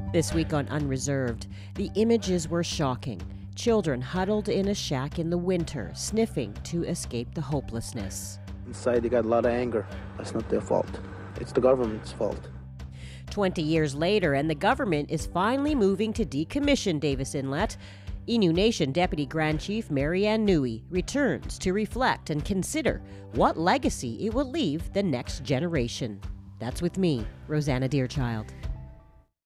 This week on Unreserved, the images were shocking. Children huddled in a shack in the winter, sniffing to escape the hopelessness. Inside they got a lot of anger. That's not their fault. It's the government's fault. 20 years later, and the government is finally moving to decommission Davis Inlet. Innu Nation Deputy Grand Chief Marianne Nui returns to reflect and consider what legacy it will leave the next generation. That's with me, Rosanna Deerchild.